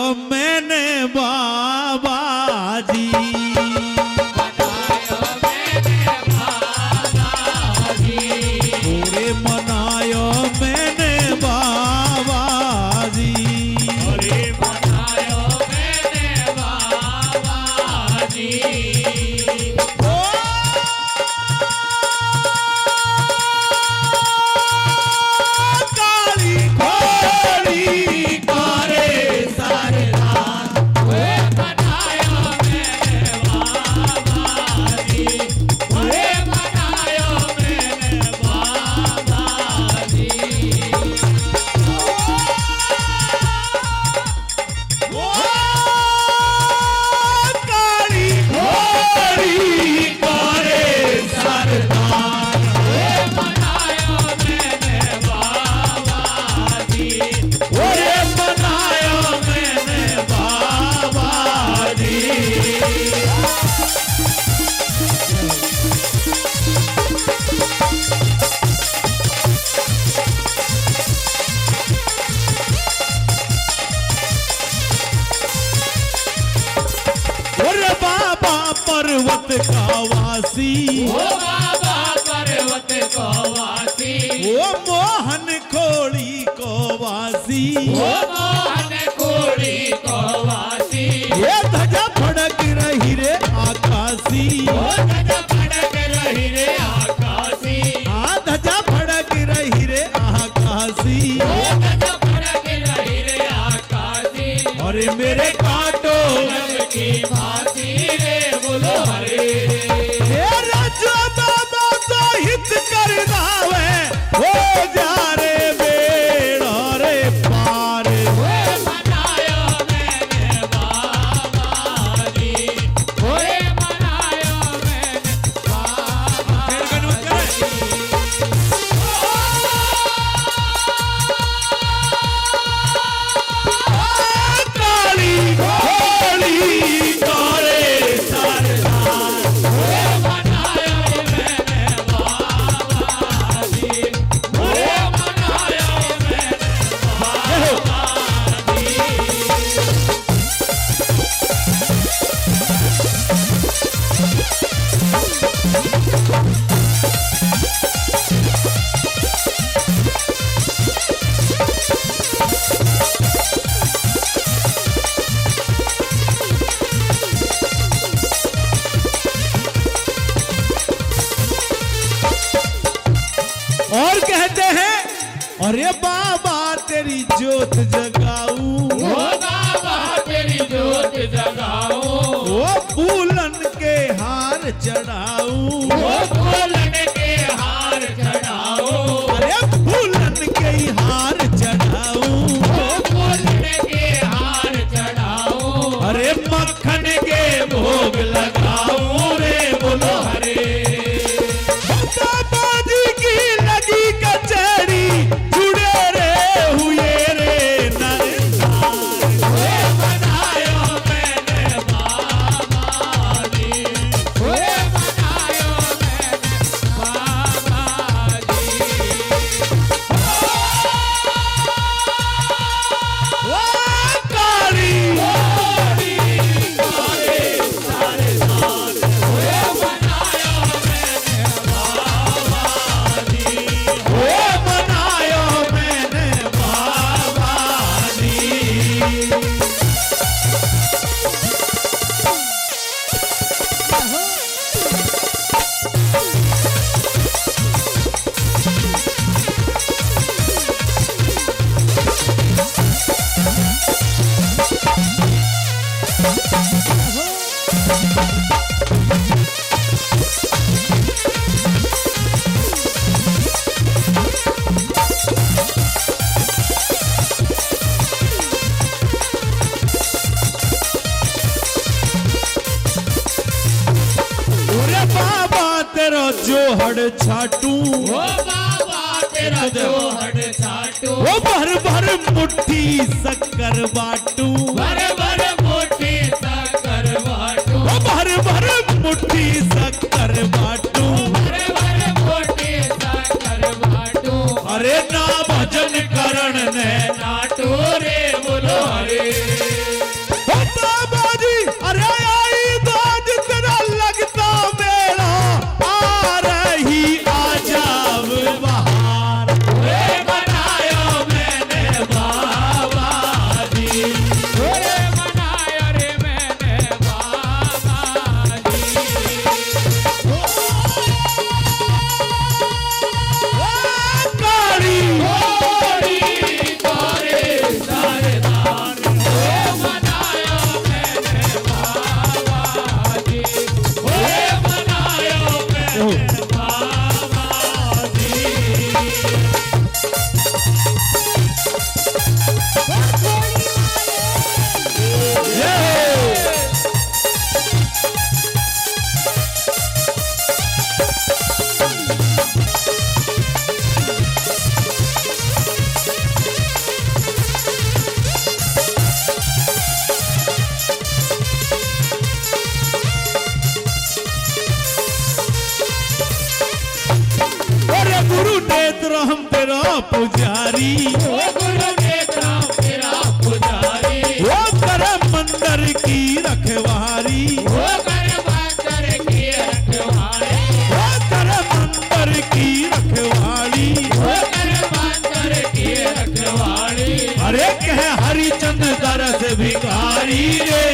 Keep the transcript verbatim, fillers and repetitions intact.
मैंने बाबा जी, मनायो मैंने बाबा जी, ओरे मनायो मैंने बाबा जी, अरे मनायो मैंने बाबा जी। ओ काली घोड़ी करे सरदार, ओए मनायो मैंने बाबा जी, ओए मनायो मैंने बाबा जी। ओ काली घोड़ी करे सरदार, ओए मनायो मैंने बाबा जी, ओरे मनायो मैंने बाबा जी। ओरे बाबा पर्वत का वासी, ओ बाबा पर्वत को वासी, ओ मोहन खोड़ी को वासी, ओ मोहन कोड़ी को वासी, ये ध्वजा फड़क रही रे आकाशी, ओ गज फड़क रही रे आकाशी, आ ध्वजा फड़क रही रे आकाशी, ओ गज फड़क रही रे आकाशी। अरे मेरे कांटो गज की फांसी रे बोलो हरे, तेरा जो बाबा तो हित कर दावे हो जा रे बेड़ा रे पार, ओए मनायो मैंने बाबा जी, ओए मनायो मैंने बाबा जी। काली घोड़ी करे सरदार, ओए मनायो मैंने बाबा जी, ओए मनायो मैंने बाबा जी। और कहते हैं अरे बाबा तेरी जोत जगाऊं, ओ बाबा तेरी जोत जगाओ, ओ फूलन के हार चढ़ाऊं, ओ फूलन के हार चढ़ाओ, अरे फूलन के हार चढ़ाऊं, ओ फूलन के हार चढ़ाओ, अरे मक्खन के भोग लगाऊं रे बोलो हरे, बाबा जी की लगी कचहरी जुड़े रे हुए रे नर नार, ओए मनायो मैंने बाबा जी, ओए मनायो मैंने बाबा जी। ओ काली ओरी करे सरदार, ओए मनायो मैंने बाबा जी, ओ मनायो मैंने बाबा जी। ओरे बाबा तेरा जोहड़ छाटू, ओ बाबा तेरा जोहड़ छाटू, ओ भर भर मुट्ठी शक्कर बाटू, भर भर मोटी शक्कर बाटू, ओ भर भर मुट्ठी शक्कर बाटू, भर भर मोटी शक्कर बाटू, अरे ना भजन करण ने नाटू रे बोलो हरे। पुजारी, ओ गुरु नेत्रा तेरा पुजारी, वो कर मंदिर की रखवारी, ओ कर मंदिर की रखवाली, वो कर मंदिर की रखवाली, ओ कर मंदिर की रखवाली। अरे कह हरिचंद दरस भिखारी रे,